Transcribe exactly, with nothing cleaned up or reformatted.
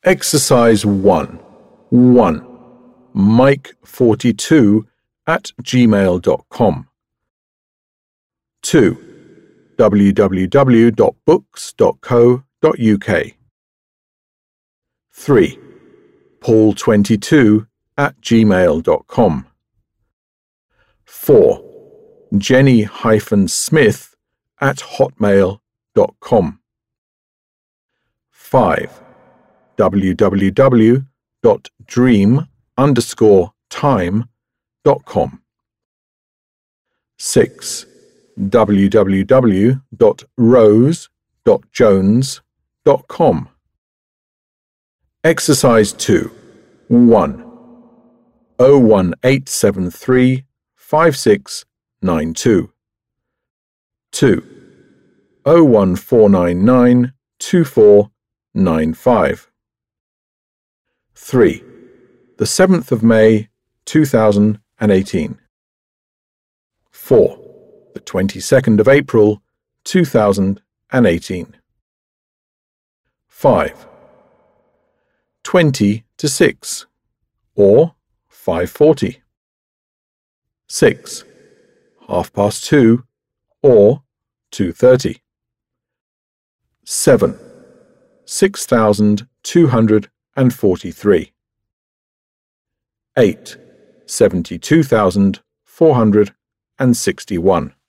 Exercise one. one. Mike forty-two at gmail dot com. two. w w w dot books dot co dot u k. three. paul twenty-two at gmail dot com. four. jenny-smith at hotmail dot com. five. w w w dot dream underscore time dot com. six. w w w dot rose dot jones dot com. Exercise two. one. oh one eight seven three five six nine two. two. oh one four nine nine two four nine five. three. The seventh of May, two thousand eighteen. four. The twenty-second of April, two thousand eighteen. five. twenty to six, or five forty. six. Half past two, or two thirty. seven. six thousand two hundred forty-three. eight. seventy-two thousand four hundred sixty-one.